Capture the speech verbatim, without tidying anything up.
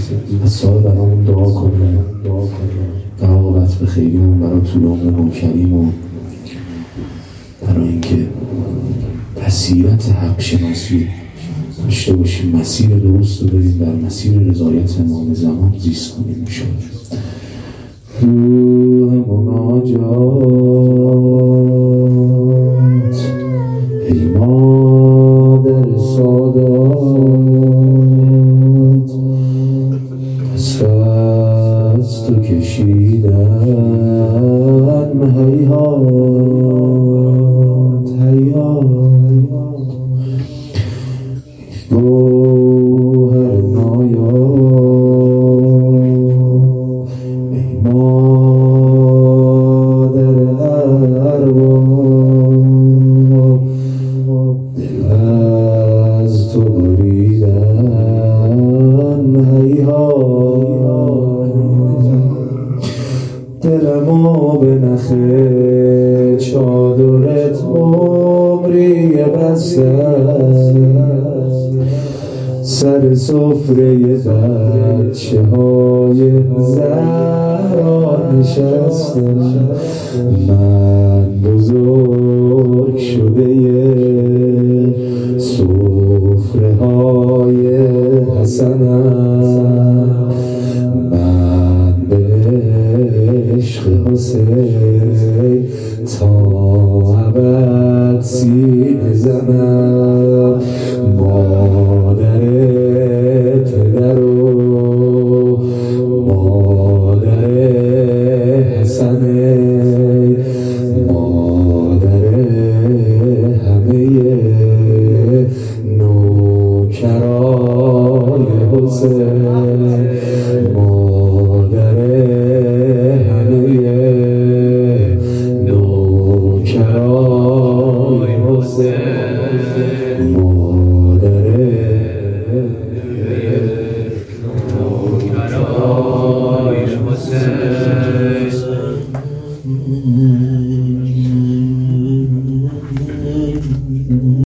از سال برامون دعا کنه در عاقبت به خیریمون، برای طول عمر کریم و برای اینکه بصیرت حق شناسی داشته باشیم، مسیر درست رو بریم، بر مسیر رضایت امام زمان زیست کنیم انشاءالله. روح مناجات ای مادر سادات، دست از تو کشیدن هیهات هیهات، گوهر نایاب ای مادر ارباب، دل از تو بریدن هیهات، دلمو به نخ چادرت عمری بسته، سر سفره بچه های زهرا نشسته، من بزرگ شده سفره های حسنم، من به عشق حسین تا ابد سینه زنم، مادر پدر و مادر حسنه، مادر همه نوکرای حسین، مادر همه نوکرای حسین، مادر نوکرای حسین.